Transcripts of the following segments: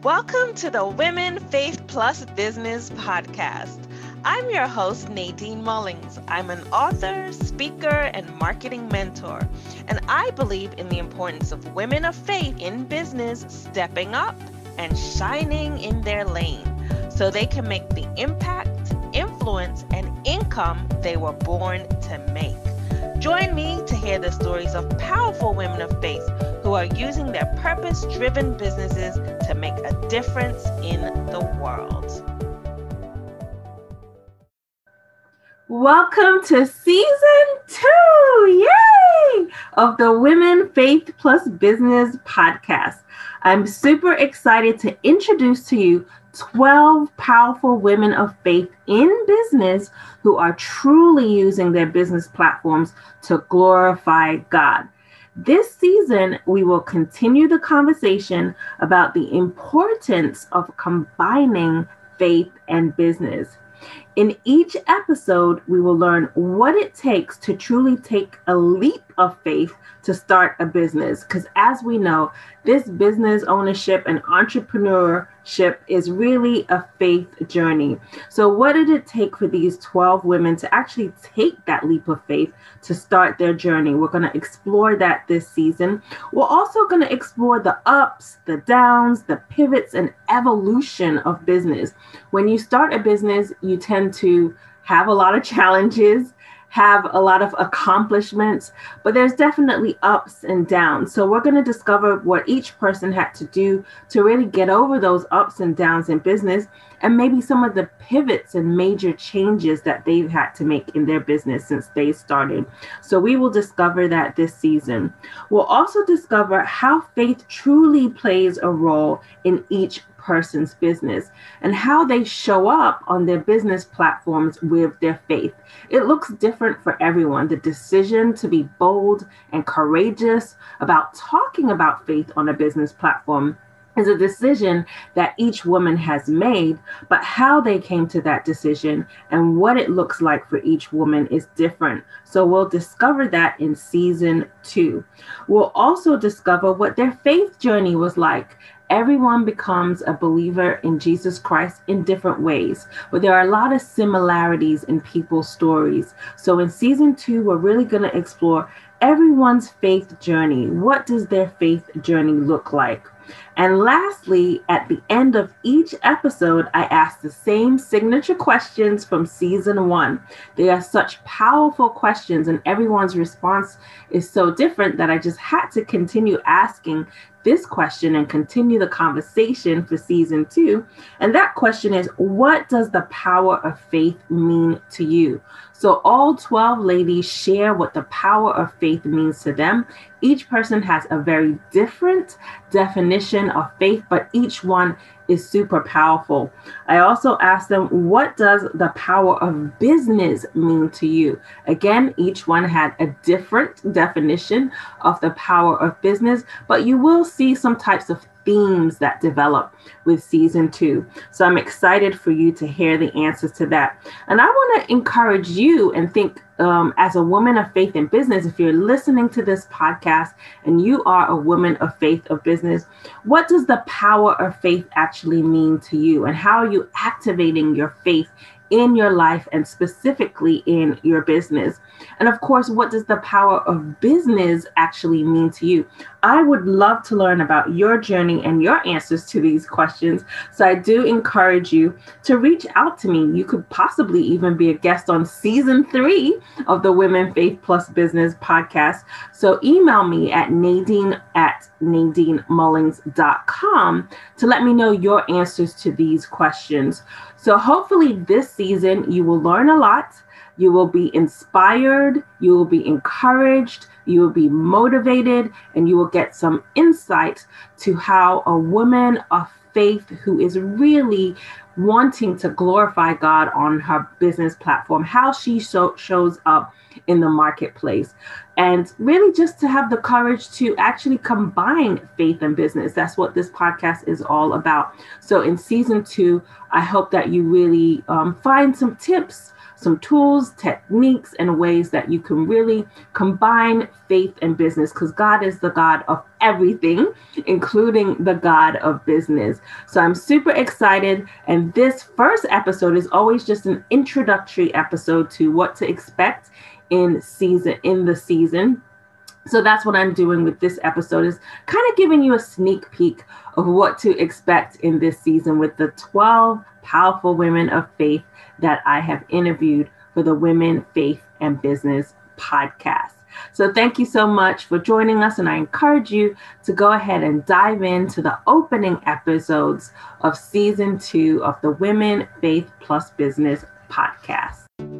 Welcome to the Women Faith Plus Business Podcast. I'm your host, Nadine Mullings. I'm an author, speaker, and marketing mentor, and I believe in the importance of women of faith in business stepping up and shining in their lane so they can make the impact, influence, and income they were born to make. Join me to hear the stories of powerful women of faith who are using their purpose-driven businesses to make a difference in the world. Welcome to season 2, yay, of the Women Faith Plus Business Podcast. I'm super excited to introduce to you 12 powerful women of faith in business who are truly using their business platforms to glorify God. This season, we will continue the conversation about the importance of combining faith and business. In each episode, we will learn what it takes to truly take a leap of faith to start a business. Because as we know, this business ownership and entrepreneurship is really a faith journey. So what did it take for these 12 women to actually take that leap of faith to start their journey? We're going to explore that this season. We're also going to explore the ups, the downs, the pivots, and evolution of business. When you start a business, you tend to have a lot of challenges, have a lot of accomplishments, but there's definitely ups and downs. So we're going to discover what each person had to do to really get over those ups and downs in business, and maybe some of the pivots and major changes that they've had to make in their business since they started. So we will discover that this season. We'll also discover how faith truly plays a role in each person's business and how they show up on their business platforms with their faith. It looks different for everyone. The decision to be bold and courageous about talking about faith on a business platform is a decision that each woman has made, but how they came to that decision and what it looks like for each woman is different. So we'll discover that in season 2. We'll also discover what their faith journey was like. Everyone becomes a believer in Jesus Christ in different ways, but there are a lot of similarities in people's stories. So in season 2, we're really going to explore everyone's faith journey. What does their faith journey look like? And lastly, at the end of each episode, I ask the same signature questions from season 1. They are such powerful questions, and everyone's response is so different that I just had to continue asking this question and continue the conversation for season 2. And that question is, what does the power of faith mean to you? So all 12 ladies share what the power of faith means to them. Each person has a very different definition of faith, but each one is super powerful. I also asked them, what does the power of business mean to you? Again, each one had a different definition of the power of business, but you will see some types of themes that develop with season 2. So I'm excited for you to hear the answers to that. And I want to encourage you and think as a woman of faith in business, if you're listening to this podcast and you are a woman of faith of business, what does the power of faith actually mean to you? And how are you activating your faith in your life and specifically in your business? And of course, what does the power of business actually mean to you? I would love to learn about your journey and your answers to these questions. So I do encourage you to reach out to me. You could possibly even be a guest on season 3 of the Women Faith Plus Business Podcast. So email me at nadine@nadinemullings.com to let me know your answers to these questions. So hopefully this season you will learn a lot. You will be inspired, you will be encouraged, you will be motivated, and you will get some insight to how a woman of faith who is really wanting to glorify God on her business platform, how she shows up in the marketplace. And really just to have the courage to actually combine faith and business. That's what this podcast is all about. So in season 2, I hope that you really find some tips, some tools, techniques, and ways that you can really combine faith and business, because God is the God of everything, including the God of business. So I'm super excited. And this first episode is always just an introductory episode to what to expect in the season. So that's what I'm doing with this episode, is kind of giving you a sneak peek of what to expect in this season with the 12 powerful women of faith that I have interviewed for the Women, Faith, and Business podcast. So thank you so much for joining us, and I encourage you to go ahead and dive into the opening episodes of season 2 of the Women, Faith plus Business podcast.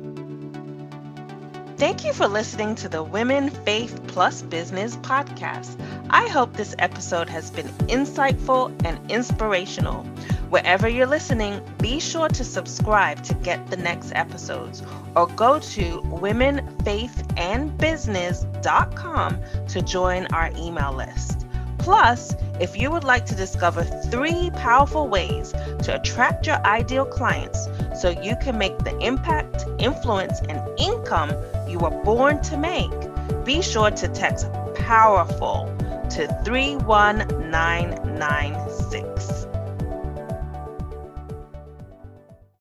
Thank you for listening to the Women, Faith plus Business podcast. I hope this episode has been insightful and inspirational. Wherever you're listening, be sure to subscribe to get the next episodes, or go to womenfaithandbusiness.com to join our email list. Plus, if you would like to discover 3 powerful ways to attract your ideal clients so you can make the impact, influence, and income you were born to make, be sure to text POWERFUL to 31996.